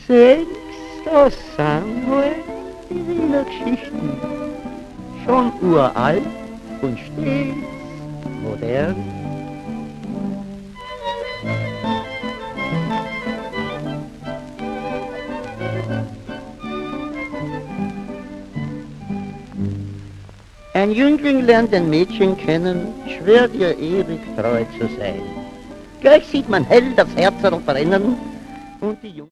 Sechster Samuel, die Geschichten, schon uralt und stets modern. Ein Jüngling lernt ein Mädchen kennen, schwört ihr ewig treu zu sein. Gleich sieht man hell das Herz brennen und die